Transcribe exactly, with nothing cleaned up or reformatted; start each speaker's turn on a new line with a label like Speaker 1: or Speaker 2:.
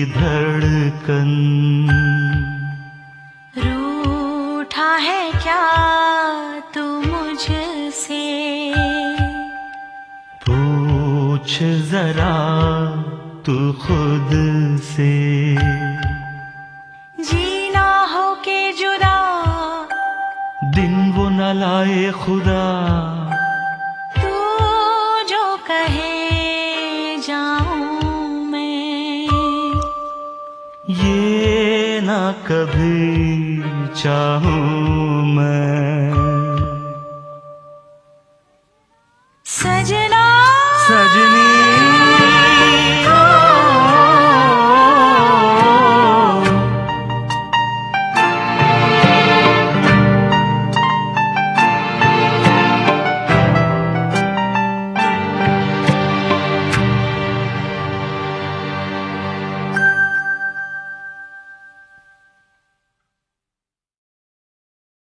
Speaker 1: धड़कन।
Speaker 2: रूठा है क्या तू मुझसे,
Speaker 1: पूछ जरा तू खुद से।
Speaker 2: जीना हो के जुदा
Speaker 1: दिन वो न लाए खुदा,
Speaker 2: तू जो कहे जाऊं मैं।
Speaker 1: ये ना कभी चाहूं मैं।